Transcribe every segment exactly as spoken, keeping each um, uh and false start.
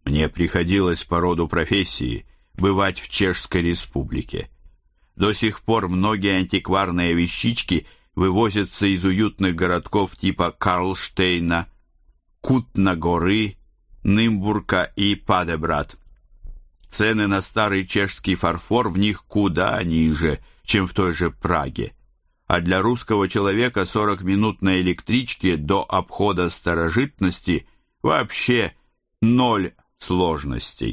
Мне приходилось по роду профессии бывать в Чешской Республике. До сих пор многие антикварные вещички вывозятся из уютных городков типа Карлштейна, Кутна-Горы, Нымбурга и Падебрат. Цены на старый чешский фарфор в них куда ниже, чем в той же Праге. А для русского человека сорок минут на электричке до обхода старожитности вообще ноль сложностей.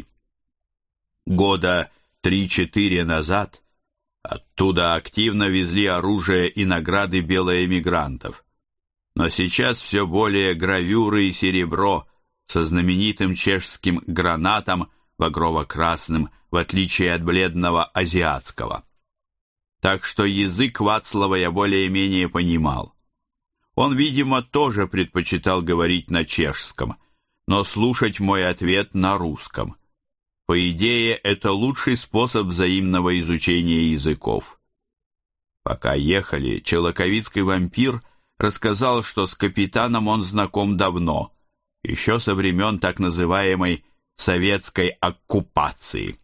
Года три-четыре назад оттуда активно везли оружие и награды белоэмигрантов. Но сейчас все более гравюры и серебро со знаменитым чешским гранатом багрово-красным, в отличие от бледного азиатского. Так что язык Вацлава я более-менее понимал. Он, видимо, тоже предпочитал говорить на чешском, но слушать мой ответ на русском. По идее, это лучший способ взаимного изучения языков. Пока ехали, челоковицкий вампир рассказал, что с капитаном он знаком давно, еще со времен так называемой советской оккупации.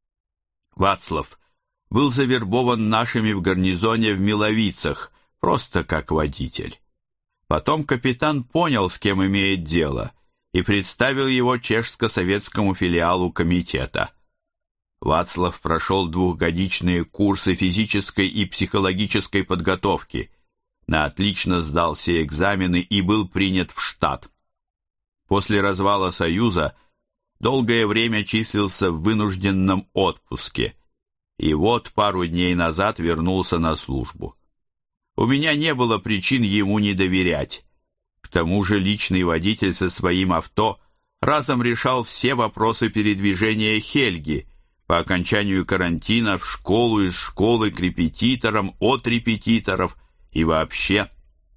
Вацлав был завербован нашими в гарнизоне в Миловицах, просто как водитель. Потом капитан понял, с кем имеет дело, и представил его чешско-советскому филиалу комитета. Вацлав прошел двухгодичные курсы физической и психологической подготовки, на отлично сдал все экзамены и был принят в штат. После развала Союза долгое время числился в вынужденном отпуске, и вот пару дней назад вернулся на службу. У меня не было причин ему не доверять. К тому же личный водитель со своим авто разом решал все вопросы передвижения Хельги по окончанию карантина в школу, из школы к репетиторам, от репетиторов и вообще.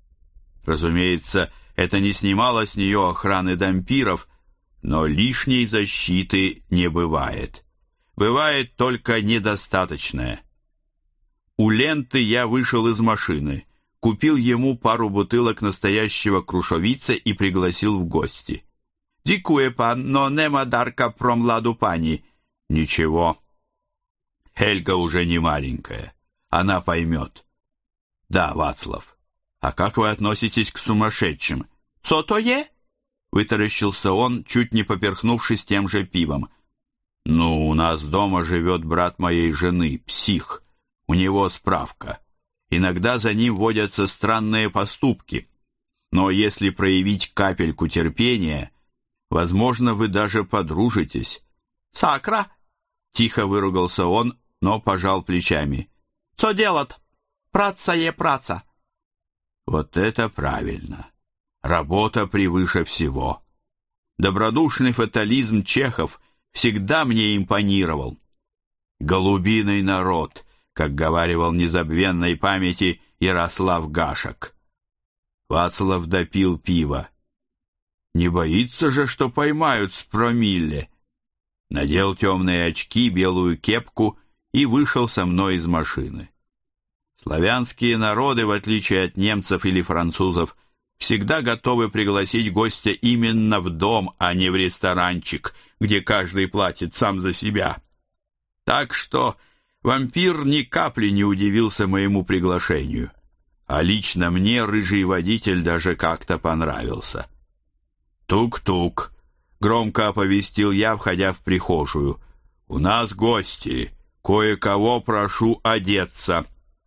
Разумеется, это не снимало с нее охраны дампиров, но лишней защиты не бывает. Бывает только недостаточная. У ленты я вышел из машины, купил ему пару бутылок настоящего крушовица и пригласил в гости. «Дякую, пан, но нема дарка про младу пані». «Ничего. Хельга уже не маленькая. Она поймет». «Да, Вацлав. А как вы относитесь к сумасшедшим?» «Цо то е?» Вытаращился он, чуть не поперхнувшись тем же пивом. «Ну, у нас дома живет брат моей жены, псих. У него справка. Иногда за ним водятся странные поступки. Но если проявить капельку терпения, возможно, вы даже подружитесь». «Сакра!» — тихо выругался он, но пожал плечами. «Цо делать? Праца е праца». «Вот это правильно. Работа превыше всего». Добродушный фатализм чехов всегда мне импонировал. «Голубиный народ», как говаривал незабвенной памяти Ярослав Гашек. Вацлав допил пиво. Не боится же, что поймают с промилле. Надел темные очки, белую кепку и вышел со мной из машины. Славянские народы, в отличие от немцев или французов, всегда готовы пригласить гостя именно в дом, а не в ресторанчик, где каждый платит сам за себя. Так что вампир ни капли не удивился моему приглашению, а лично мне рыжий водитель даже как-то понравился. «Тук-тук», — громко оповестил я, входя в прихожую. «У нас гости. Кое-кого прошу одеться».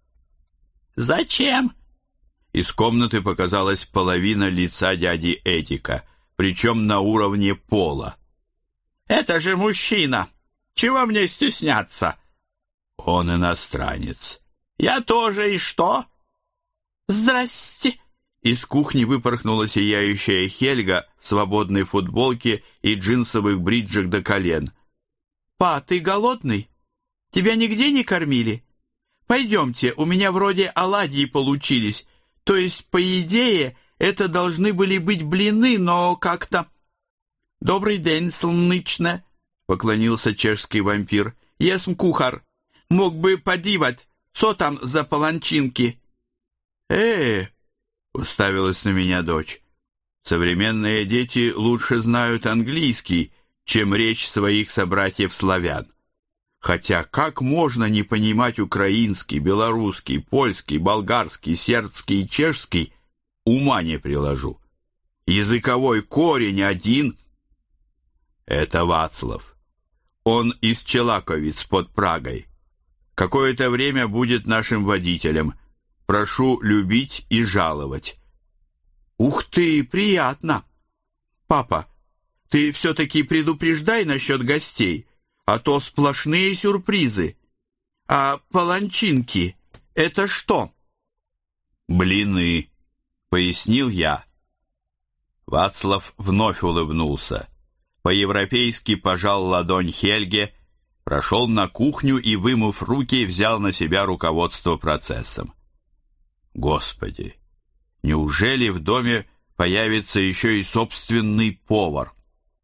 «Зачем?» Из комнаты показалась половина лица дяди Эдика, причем на уровне пола. «Это же мужчина! Чего мне стесняться?» «Он иностранец». «Я тоже, и что?» «Здрасте!» Из кухни выпорхнула сияющая Хельга в свободной футболке и джинсовых бриджах до колен. «Па, ты голодный? Тебя нигде не кормили? Пойдемте, у меня вроде оладьи получились. То есть, по идее, это должны были быть блины, но как-то...» «Добрый день, слнычне!» — поклонился чешский вампир. «Есм кухар. Мог бы подивать, что там за паланчинки?» «Э-э!» — уставилась на меня дочь. «Современные дети лучше знают английский, чем речь своих собратьев-славян. Хотя как можно не понимать украинский, белорусский, польский, болгарский, сербский и чешский, ума не приложу. Языковой корень один — это Вацлав. Он из Челаковиц под Прагой. Какое-то время будет нашим водителем. Прошу любить и жаловать. Ух ты, приятно. Папа, ты все-таки предупреждай насчет гостей, а то сплошные сюрпризы. А паланчинки — это что? Блины, пояснил я. Вацлав вновь улыбнулся. По-европейски пожал ладонь Хельге, прошел на кухню и, вымыв руки, взял на себя руководство процессом. Господи, неужели в доме появится еще и собственный повар?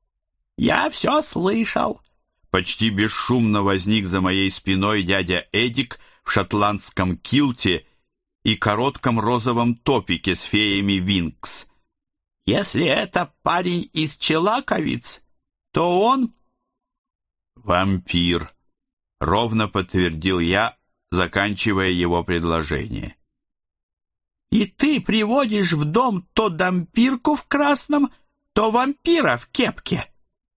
Я все слышал. Почти бесшумно возник за моей спиной дядя Эдик в шотландском килте и коротком розовом топике с феями Винкс. Если это парень из Челаковиц, то он... Вампир, ровно подтвердил я, заканчивая его предложение. И ты приводишь в дом то дампирку в красном, то вампира в кепке.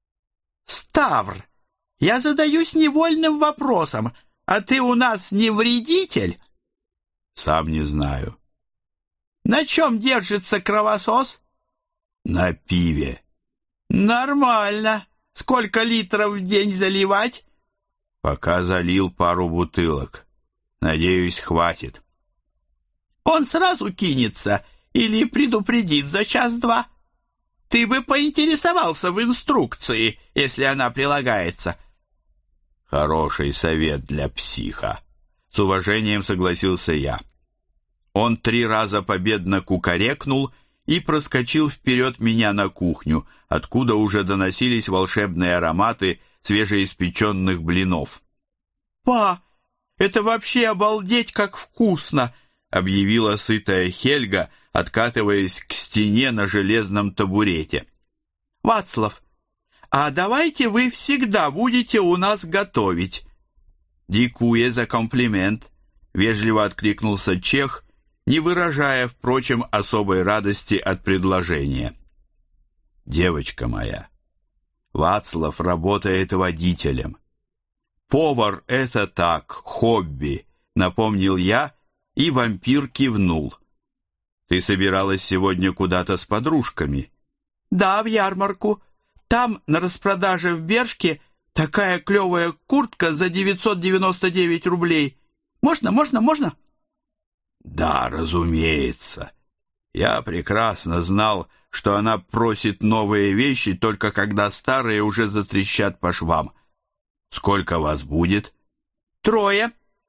Ставр, я задаюсь невольным вопросом, а ты у нас не вредитель? Сам не знаю. На чем держится кровосос? На пиве. Нормально. Сколько литров в день заливать? Пока залил пару бутылок. Надеюсь, хватит. Он сразу кинется или предупредит за час-два? Ты бы поинтересовался в инструкции, если она прилагается. Хороший совет для психа. С уважением согласился я. Он три раза победно кукарекнул и проскочил вперед меня на кухню, откуда уже доносились волшебные ароматы свежеиспеченных блинов. «Па, это вообще обалдеть, как вкусно!» объявила сытая Хельга, откатываясь к стене на железном табурете. «Вацлав, а давайте вы всегда будете у нас готовить». «Дякую за комплимент», — вежливо откликнулся чех, не выражая, впрочем, особой радости от предложения. «Девочка моя, Вацлав работает водителем. Повар — это так, хобби», — напомнил я, и вампир кивнул. «Ты собиралась сегодня куда-то с подружками?» «Да, в ярмарку. Там, на распродаже в Бершке, такая клевая куртка за девятьсот девяносто девять рублей. Можно, можно, можно?» «Да, разумеется. Я прекрасно знал, что она просит новые вещи, только когда старые уже затрещат по швам. Сколько вас будет?» «Трое.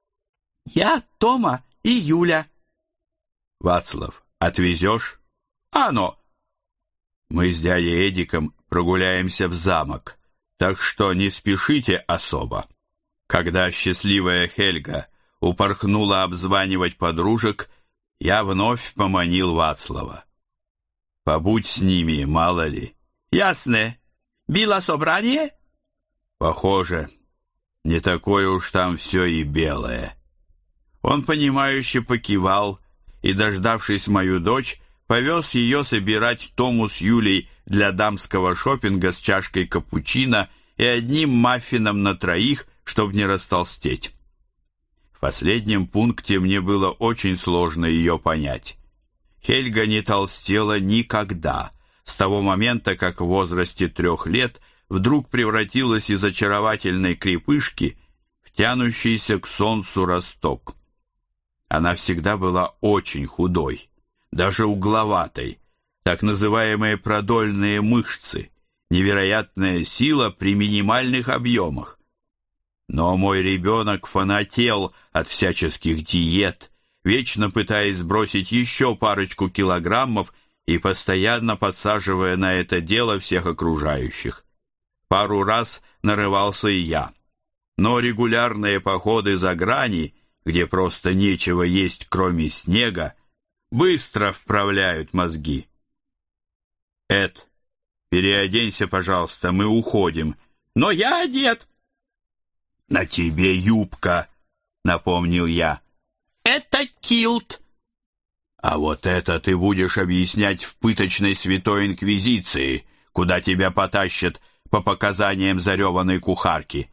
Я, Тома и Юля». «Вацлав, отвезешь?» «Ано!» «Мы с дядей Эдиком прогуляемся в замок, так что не спешите особо». Когда счастливая Хельга упорхнула обзванивать подружек, я вновь поманил Вацлава. «Побудь с ними, мало ли». «Ясно. Било собрание?» «Похоже, не такое уж там все и белое». Он, понимающе покивал и, дождавшись мою дочь, повез ее собирать Тому с Юлей для дамского шопинга с чашкой капучино и одним маффином на троих, чтобы не растолстеть. В последнем пункте мне было очень сложно ее понять. Хельга не толстела никогда, с того момента, как в возрасте трех лет вдруг превратилась из очаровательной крепышки в тянущийся к солнцу росток. Она всегда была очень худой, даже угловатой, так называемые продольные мышцы, невероятная сила при минимальных объемах. Но мой ребенок фанател от всяческих диет, вечно пытаясь сбросить еще парочку килограммов и постоянно подсаживая на это дело всех окружающих. Пару раз нарывался и я, но регулярные походы за грани, где просто нечего есть, кроме снега, быстро вправляют мозги. «Эд, переоденься, пожалуйста, мы уходим». «Но я одет». «На тебе юбка», — напомнил я. «Это килт». «А вот это ты будешь объяснять в пыточной Святой Инквизиции, куда тебя потащат по показаниям зареванной кухарки».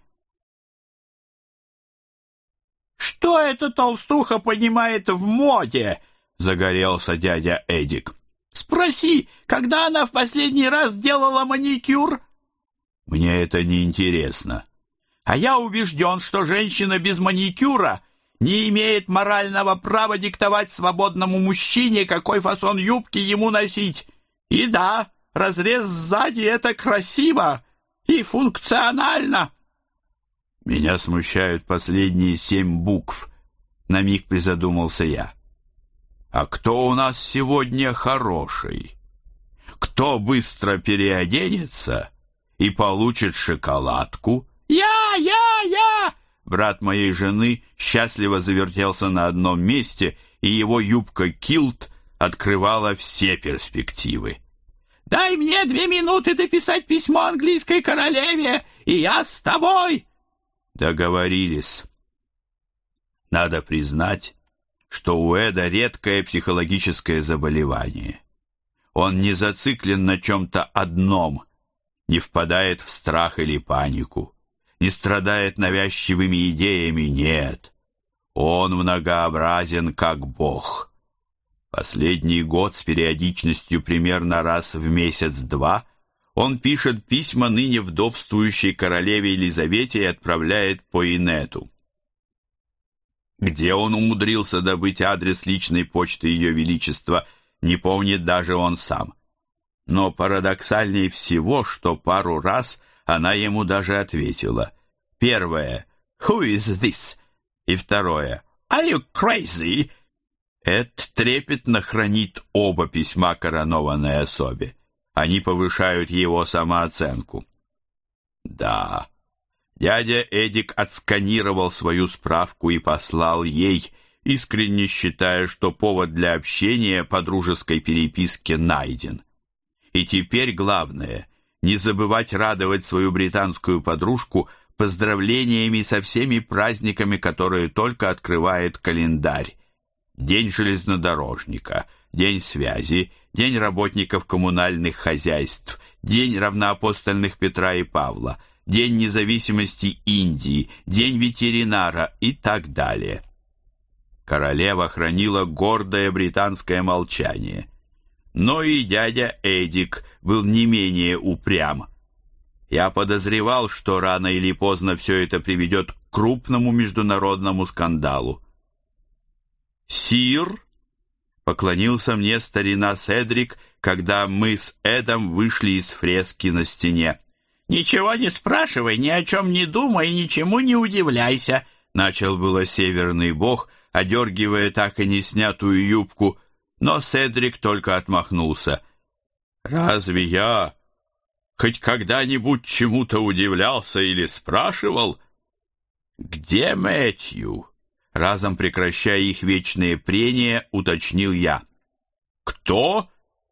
«Что эта толстуха понимает в моде?» — загорелся дядя Эдик. «Спроси, когда она в последний раз делала маникюр?» «Мне это не интересно». «А я убежден, что женщина без маникюра не имеет морального права диктовать свободному мужчине, какой фасон юбки ему носить. И да, разрез сзади — это красиво и функционально». «Меня смущают последние семь букв», — на миг призадумался я. «А кто у нас сегодня хороший? Кто быстро переоденется и получит шоколадку?» «Я, я, я!» Брат моей жены счастливо завертелся на одном месте, и его юбка-килт открывала все перспективы. «Дай мне две минуты дописать письмо английской королеве, и я с тобой!» Договорились. Надо признать, что у Эда редкое психологическое заболевание. Он не зациклен на чем-то одном, не впадает в страх или панику, не страдает навязчивыми идеями, нет. Он многообразен, как Бог. Последний год с периодичностью примерно раз в месяц-два он пишет письма ныне вдовствующей королеве Елизавете и отправляет по инету. Где он умудрился добыть адрес личной почты Ее Величества, не помнит даже он сам. Но парадоксальнее всего, что пару раз она ему даже ответила. Первое «Who is this?» и второе «Are you crazy?» Эд трепетно хранит оба письма коронованной особе. Они повышают его самооценку. Да, дядя Эдик отсканировал свою справку и послал ей, искренне считая, что повод для общения по дружеской переписке найден. И теперь главное — не забывать радовать свою британскую подружку поздравлениями со всеми праздниками, которые только открывает календарь. День железнодорожника, День связи, День работников коммунальных хозяйств, День равноапостольных Петра и Павла, День независимости Индии, День ветеринара и так далее. Королева хранила гордое британское молчание. Но и дядя Эдик был не менее упрям. Я подозревал, что рано или поздно все это приведет к крупному международному скандалу. «Сир», — поклонился мне старина Седрик, когда мы с Эдом вышли из фрески на стене. «Ничего не спрашивай, ни о чем не думай и ничему не удивляйся», — начал было северный бог, одергивая так и не снятую юбку, но Седрик только отмахнулся. «Разве я хоть когда-нибудь чему-то удивлялся или спрашивал?» «Где Мэтью?» Разом прекращая их вечные прения, уточнил я. «Кто?»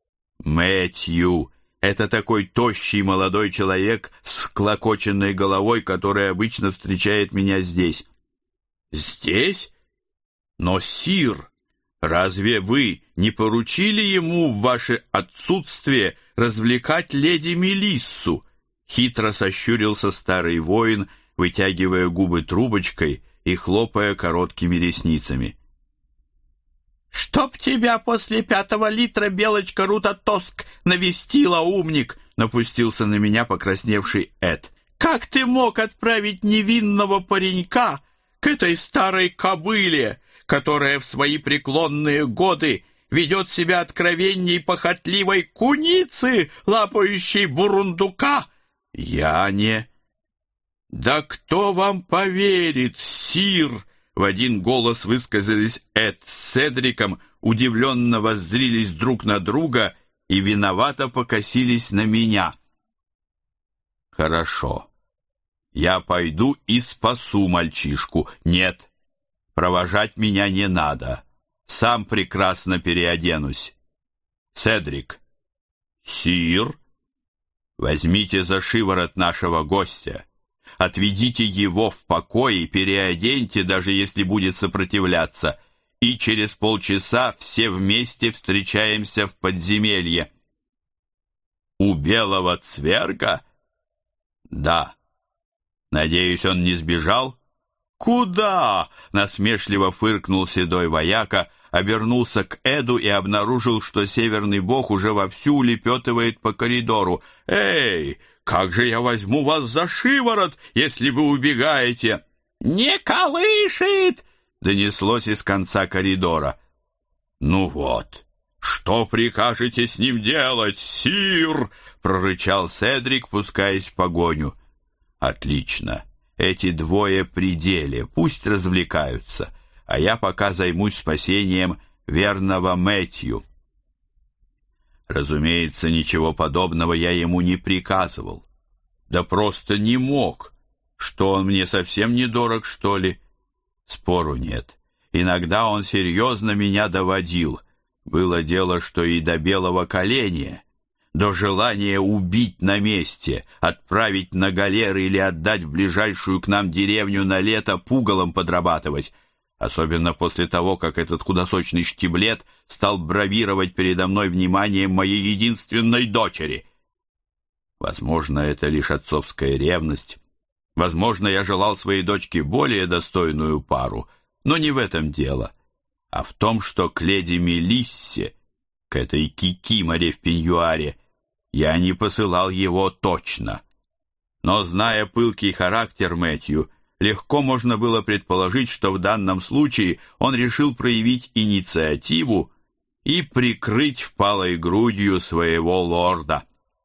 «Мэтью. Это такой тощий молодой человек с вклокоченной головой, который обычно встречает меня здесь». «Здесь? Но, сир, разве вы не поручили ему в ваше отсутствие развлекать леди Мелиссу?» Хитро сощурился старый воин, вытягивая губы трубочкой и хлопая короткими ресницами. «Чтоб тебя после пятого литра белочка Рута Тоск навестила, умник!» напустился на меня покрасневший Эд. «Как ты мог отправить невинного паренька к этой старой кобыле, которая в свои преклонные годы ведет себя откровенней похотливой куницы, лапающей бурундука?» «Я не...» «Да кто вам поверит, сир?» В один голос высказались Эд с Седриком, удивленно воззрились друг на друга и виновато покосились на меня. «Хорошо. Я пойду и спасу мальчишку. Нет, провожать меня не надо. Сам прекрасно переоденусь. Седрик». «Сир?» Возьмите за шиворот нашего гостя, отведите его в покой и переоденьте, даже если будет сопротивляться, и через полчаса все вместе встречаемся в подземелье». «У белого цверга?» «Да». «Надеюсь, он не сбежал?» «Куда?» — насмешливо фыркнул седой вояка, обернулся к Эду и обнаружил, что северный бог уже вовсю улепетывает по коридору. «Эй, как же я возьму вас за шиворот, если вы убегаете?» «Не колышет!» — донеслось из конца коридора. «Ну вот, что прикажете с ним делать, сир?» — прорычал Седрик, пускаясь в погоню. «Отлично. Эти двое при деле, пусть развлекаются, а я пока займусь спасением верного Мэтью». Разумеется, ничего подобного я ему не приказывал. Да просто не мог. Что, он мне совсем недорог, что ли? Спору нет. Иногда он серьезно меня доводил. Было дело, что и до белого коленя, до желания убить на месте, отправить на галеры или отдать в ближайшую к нам деревню на лето пугалом подрабатывать, особенно после того, как этот худосочный штиблет стал бравировать передо мной вниманием моей единственной дочери. Возможно, это лишь отцовская ревность. Возможно, я желал своей дочке более достойную пару, но не в этом дело, а в том, что к леди Мелиссе, к этой кикиморе в пеньюаре, я не посылал его точно. Но, зная пылкий характер Мэтью, легко можно было предположить, что в данном случае он решил проявить инициативу и прикрыть впалой грудью своего лорда.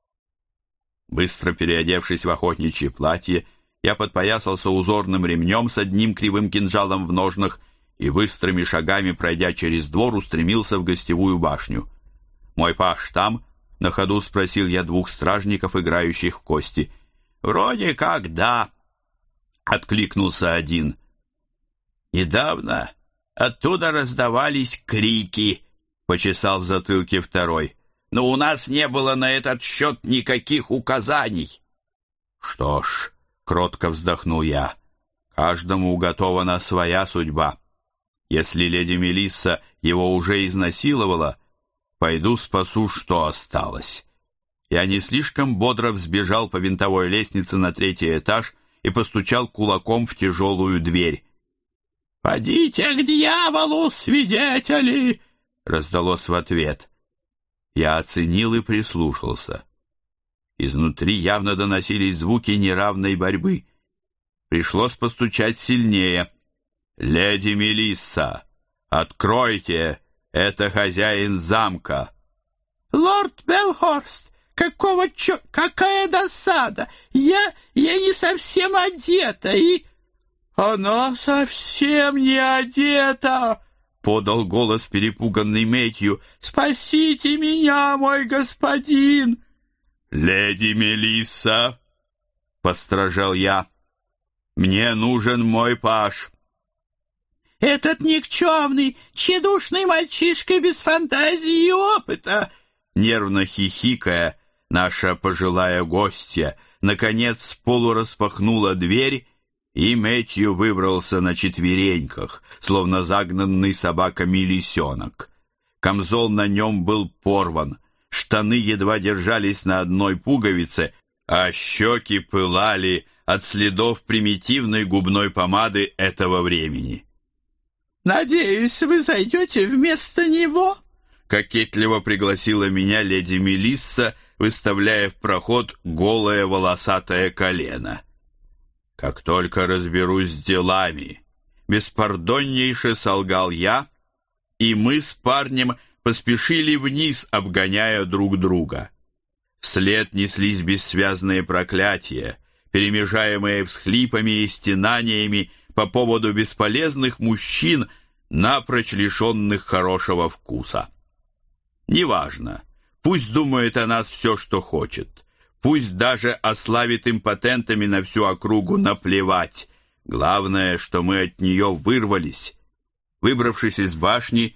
Быстро переодевшись в охотничье платье, я подпоясался узорным ремнем с одним кривым кинжалом в ножнах и быстрыми шагами, пройдя через двор, устремился в гостевую башню. «Мой паж там?» — на ходу спросил я двух стражников, играющих в кости. «Вроде как да», — откликнулся один. «Недавно оттуда раздавались крики», — почесал в затылке второй. «Но у нас не было на этот счет никаких указаний». «Что ж», — кротко вздохнул я, — «каждому уготована своя судьба. Если леди Мелисса его уже изнасиловала, пойду спасу, что осталось». Я не слишком бодро взбежал по винтовой лестнице на третий этаж и постучал кулаком в тяжелую дверь. «Подите к дьяволу, свидетели!» — раздалось в ответ. Я оценил и прислушался. Изнутри явно доносились звуки неравной борьбы. Пришлось постучать сильнее. «Леди Мелисса, откройте! Это хозяин замка!» «Лорд Белхорст, какого чё... Какая досада! Я... я не совсем одета и...» «Она совсем не одета!» — подал голос перепуганный Мэтью. «Спасите меня, мой господин!» «Леди Мелисса!» — постражал я. «Мне нужен мой паж». «Этот никчемный, тщедушный мальчишка без фантазии и опыта!» Нервно хихикая, наша пожилая гостья наконец полураспахнула дверь, и Мэтью выбрался на четвереньках, словно загнанный собаками лисенок. Камзол на нем был порван, штаны едва держались на одной пуговице, а щеки пылали от следов примитивной губной помады этого времени. «Надеюсь, вы зайдете вместо него?» — кокетливо пригласила меня леди Мелисса, выставляя в проход голое волосатое колено. «Как только разберусь с делами», — беспардоннейше солгал я, и мы с парнем поспешили вниз, обгоняя друг друга. Вслед неслись бессвязные проклятия, перемежаемые всхлипами и стенаниями по поводу бесполезных мужчин, напрочь лишенных хорошего вкуса. Неважно, пусть думает о нас все, что хочет. Пусть даже ославит импотентами на всю округу, наплевать. Главное, что мы от нее вырвались. Выбравшись из башни,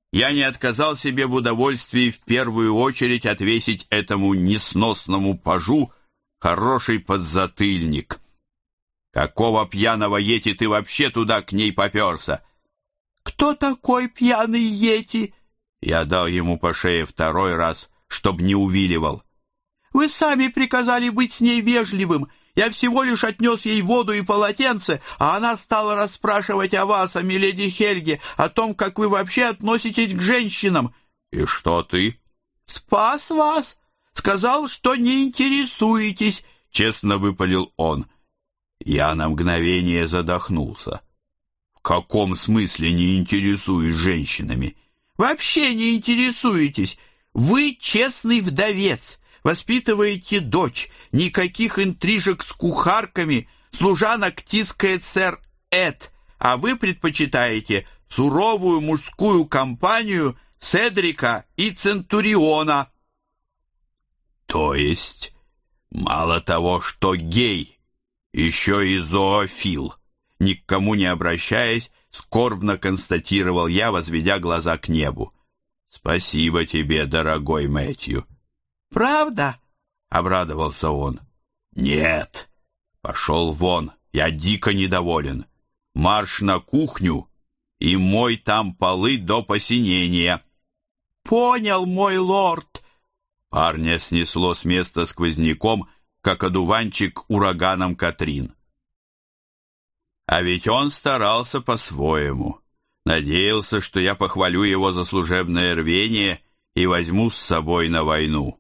я не отказал себе в удовольствии в первую очередь отвесить этому несносному пажу хороший подзатыльник. Какого пьяного йети ты вообще туда к ней поперся? Кто такой пьяный йети? Я дал ему по шее второй раз, чтоб не увиливал. Вы сами приказали быть с ней вежливым. Я всего лишь отнес ей воду и полотенце, а она стала расспрашивать о вас, о миледи Хельге, о том, как вы вообще относитесь к женщинам. И что ты? Спас вас. Сказал, что не интересуетесь, честно выпалил он. Я на мгновение задохнулся. В каком смысле не интересуюсь женщинами? Вообще не интересуетесь. Вы честный вдовец. Воспитываете дочь, никаких интрижек с кухарками, служанок тискает сэр Эд, а вы предпочитаете суровую мужскую компанию Седрика и Центуриона. То есть, мало того, что гей, еще и зоофил, ни к кому не обращаясь, скорбно констатировал я, возведя глаза к небу. Спасибо тебе, дорогой Мэтью. «Правда?» — обрадовался он. «Нет! Пошел вон, я дико недоволен. Марш на кухню и мой там полы до посинения». «Понял, мой лорд!» Парня снесло с места сквозняком, как одуванчик ураганом Катрин. А ведь он старался по-своему. Надеялся, что я похвалю его за служебное рвение и возьму с собой на войну.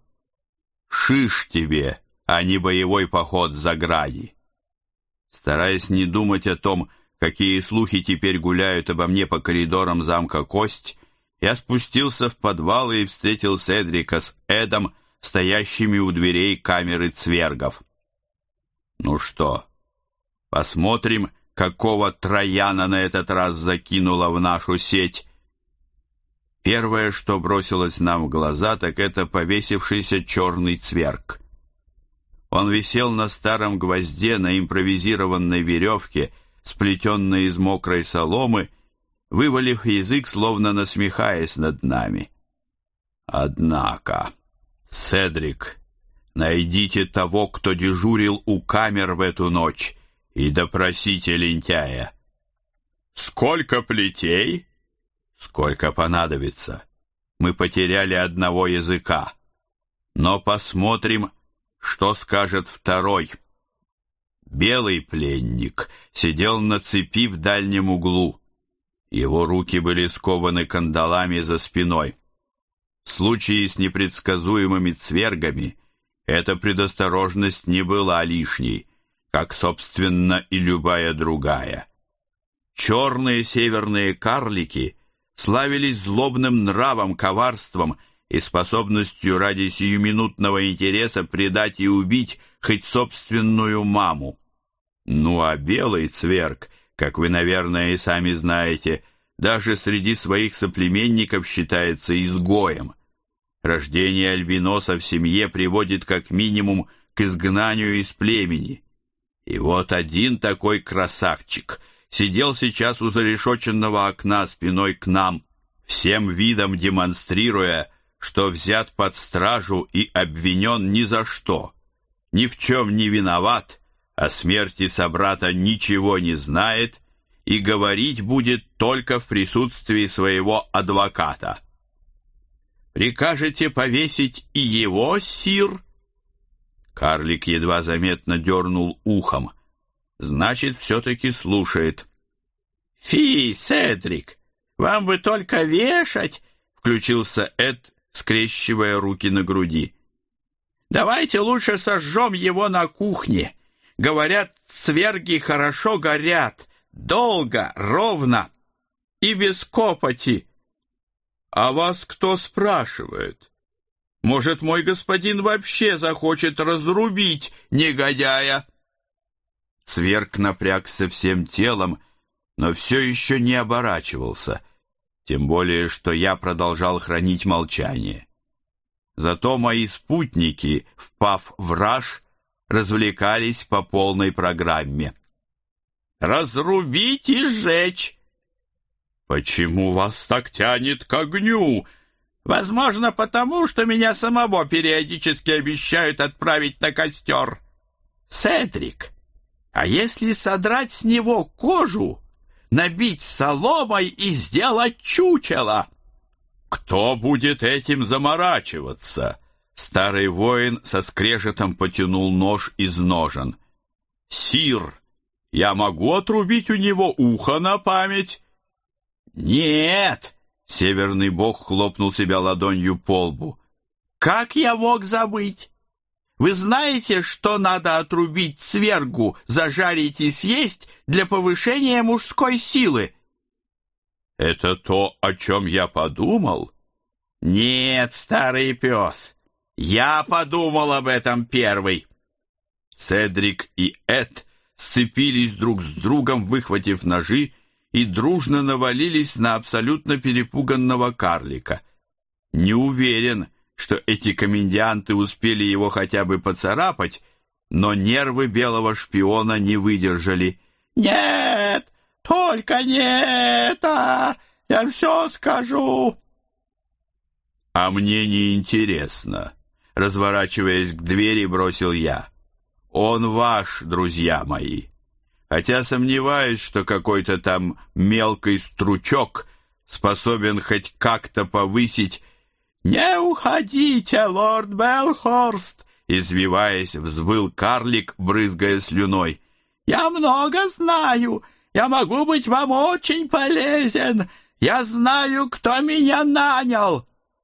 Шиш тебе, а не боевой поход за гради. Стараясь не думать о том, какие слухи теперь гуляют обо мне по коридорам замка Кость, я спустился в подвал и встретил Седрика с Эдом, стоящими у дверей камеры цвергов. Ну что, посмотрим, какого трояна на этот раз закинула в нашу сеть. Первое, что бросилось нам в глаза, так это повесившийся черный цверг. Он висел на старом гвозде на импровизированной веревке, сплетенной из мокрой соломы, вывалив язык, словно насмехаясь над нами. Однако, Седрик, найдите того, кто дежурил у камер в эту ночь, и допросите лентяя. Сколько плетей? Сколько понадобится. Мы потеряли одного языка. Но посмотрим, что скажет второй. Белый пленник сидел на цепи в дальнем углу. Его руки были скованы кандалами за спиной. В случае с непредсказуемыми цвергами эта предосторожность не была лишней, как, собственно, и любая другая. Черные северные карлики славились злобным нравом, коварством и способностью ради сиюминутного интереса предать и убить хоть собственную маму. Ну а белый цверг, как вы, наверное, и сами знаете, даже среди своих соплеменников считается изгоем. Рождение альбиноса в семье приводит как минимум к изгнанию из племени. И вот один такой красавчик сидел сейчас у зарешоченного окна спиной к нам, всем видом демонстрируя, что взят под стражу и обвинен ни за что, ни в чем не виноват, о смерти собрата ничего не знает и говорить будет только в присутствии своего адвоката. «Прикажете повесить и его, сир?» Карлик едва заметно дернул ухом. Значит, все-таки слушает. «Фи, Седрик, вам бы только вешать!» Включился Эд, скрещивая руки на груди. «Давайте лучше сожжем его на кухне. Говорят, цверги хорошо горят, долго, ровно и без копоти». «А вас кто спрашивает? Может, мой господин вообще захочет разрубить негодяя?» Цверг напрягся всем телом, но все еще не оборачивался, тем более, что я продолжал хранить молчание. Зато мои спутники, впав в раж, развлекались по полной программе. «Разрубить и сжечь!» «Почему вас так тянет к огню?» «Возможно, потому, что меня самого периодически обещают отправить на костер. Седрик, а если содрать с него кожу, набить соломой и сделать чучело?» «Кто будет этим заморачиваться?» Старый воин со скрежетом потянул нож из ножен. «Сир, я могу отрубить у него ухо на память?» «Нет!» — северный бог хлопнул себя ладонью по лбу. «Как я мог забыть? Вы знаете, что надо отрубить свергу, зажарить и съесть для повышения мужской силы?» «Это то, о чем я подумал?» «Нет, старый пес, я подумал об этом первый». Седрик и Эд сцепились друг с другом, выхватив ножи, и дружно навалились на абсолютно перепуганного карлика. Не уверен, что эти комедианты успели его хотя бы поцарапать, но нервы белого шпиона не выдержали. «Нет, только не это! Я все скажу!» «А мне не интересно», — разворачиваясь к двери, бросил я. «Он ваш, друзья мои. Хотя сомневаюсь, что какой-то там мелкий стручок способен хоть как-то повысить...» «Не уходите, лорд Белхорст!» Извиваясь, взвыл карлик, брызгая слюной. «Я много знаю. Я могу быть вам очень полезен. Я знаю, кто меня нанял».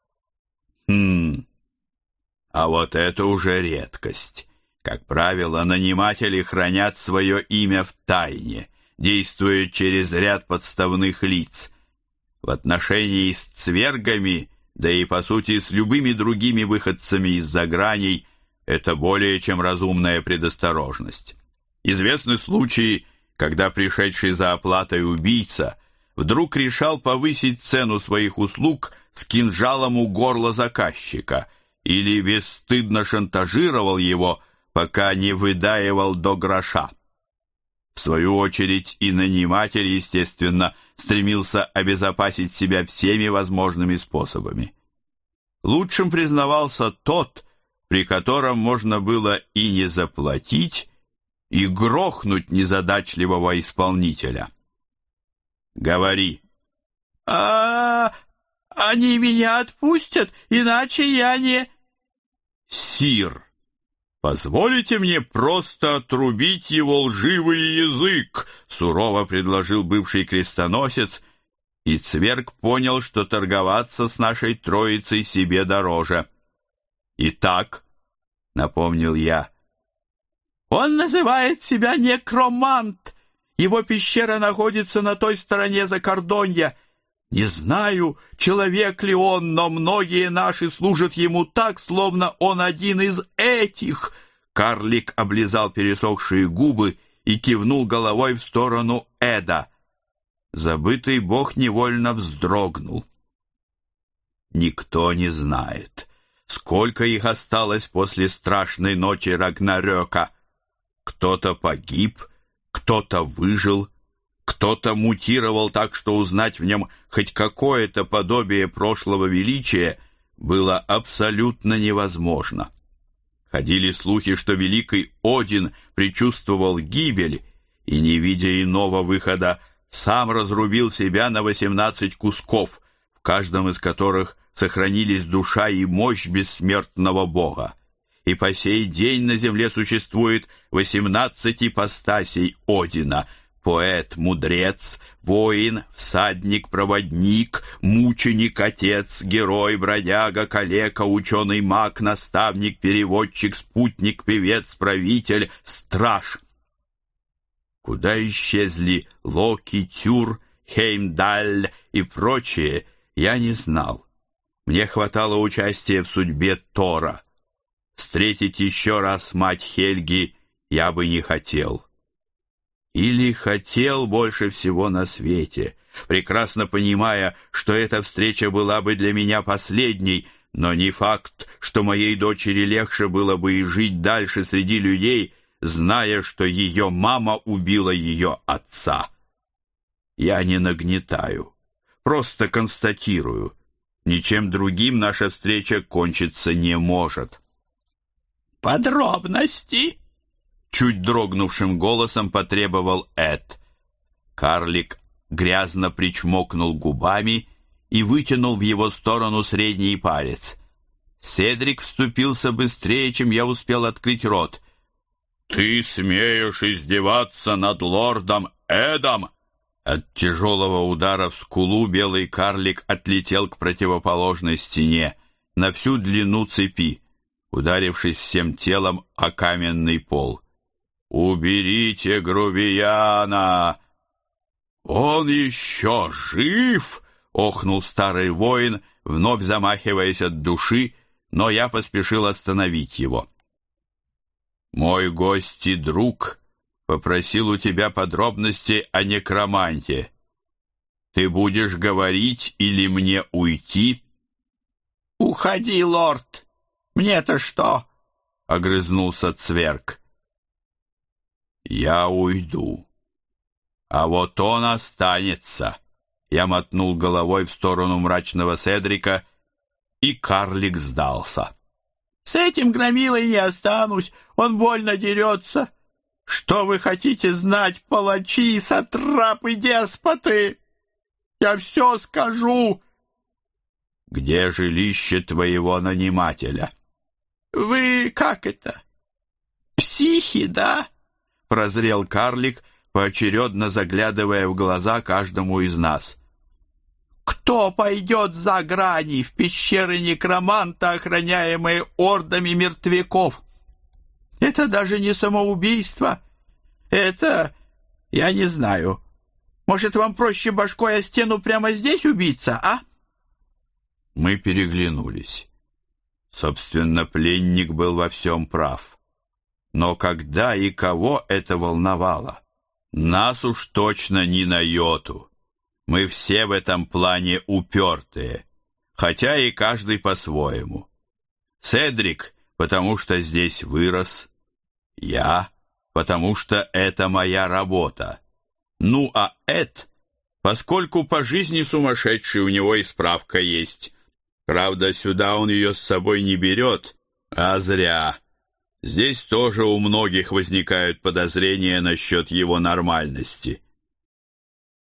«Хм... А вот это уже редкость. Как правило, наниматели хранят свое имя в тайне, действуя через ряд подставных лиц. В отношении с цвергами, да и, по сути, с любыми другими выходцами из-за граней, это более чем разумная предосторожность. Известны случаи, когда пришедший за оплатой убийца вдруг решал повысить цену своих услуг с кинжалом у горла заказчика или бесстыдно шантажировал его, пока не выдаивал до гроша. В свою очередь и наниматель, естественно, стремился обезопасить себя всеми возможными способами. Лучшим признавался тот, при котором можно было и не заплатить, и грохнуть незадачливого исполнителя. «Говори». «А, они меня отпустят, иначе я не...» «Сир, позволите мне просто отрубить его лживый язык», сурово предложил бывший крестоносец, и цверг понял, что торговаться с нашей троицей себе дороже. «Итак», — напомнил я, — «он называет себя некромант. Его пещера находится на той стороне Закордонья. Не знаю, человек ли он, но многие наши служат ему так, словно он один из этих». Карлик облизал пересохшие губы и кивнул головой в сторону Эда. Забытый бог невольно вздрогнул. Никто не знает, сколько их осталось после страшной ночи Рагнарёка. Кто-то погиб, кто-то выжил, кто-то мутировал так, что узнать в нем хоть какое-то подобие прошлого величия было абсолютно невозможно. Ходили слухи, что великий Один предчувствовал гибель и, не видя иного выхода, сам разрубил себя на восемнадцать кусков, в каждом из которых сохранились душа и мощь бессмертного бога. И по сей день на земле существует восемнадцать ипостасей Одина: поэт, мудрец, воин, всадник, проводник, мученик, отец, герой, бродяга, калека, ученый, маг, наставник, переводчик, спутник, певец, правитель, страж. Куда исчезли Локи, Тюр, Хеймдаль и прочие, я не знал. Мне хватало участия в судьбе Тора. Встретить еще раз мать Хельги я бы не хотел. Или хотел больше всего на свете, прекрасно понимая, что эта встреча была бы для меня последней, но не факт, что моей дочери легче было бы и жить дальше среди людей, зная, что ее мама убила ее отца. Я не нагнетаю. Просто констатирую. Ничем другим наша встреча кончиться не может». «Подробности?» Чуть дрогнувшим голосом потребовал Эд. Карлик грязно причмокнул губами и вытянул в его сторону средний палец. Седрик вступился быстрее, чем я успел открыть рот. «Ты смеешь издеваться над лордом Эдом?» От тяжелого удара в скулу белый карлик отлетел к противоположной стене на всю длину цепи, ударившись всем телом о каменный пол. «Уберите грубияна!» «Он еще жив!» — охнул старый воин, вновь замахиваясь от души, но я поспешил остановить его. «Мой гость и друг попросил у тебя подробности о некроманте. Ты будешь говорить или мне уйти?» «Уходи, лорд! Мне-то что?» — огрызнулся Цверк. «Я уйду. А вот он останется». Я мотнул головой в сторону мрачного Седрика, и карлик сдался. «С этим громилой не останусь, он больно дерется. Что вы хотите знать, палачи, сатрапы, деспоты? Я все скажу!» «Где жилище твоего нанимателя?» «Вы как это? Психи, да?» — прозрел карлик, поочередно заглядывая в глаза каждому из нас. «Кто пойдет за грани в пещеры некроманта, охраняемые ордами мертвяков? Это даже не самоубийство. Это, я не знаю. Может, вам проще башкой о стену прямо здесь убиться, а?» Мы переглянулись. Собственно, пленник был во всем прав. Но когда и кого это волновало? Нас уж точно не на йоту. Мы все в этом плане упертые, хотя и каждый по-своему. Седрик, потому что здесь вырос. Я, потому что это моя работа. Ну, а Эд, поскольку по жизни сумасшедший, у него и справка есть. Правда, сюда он ее с собой не берет, а зря. Здесь тоже у многих возникают подозрения насчет его нормальности.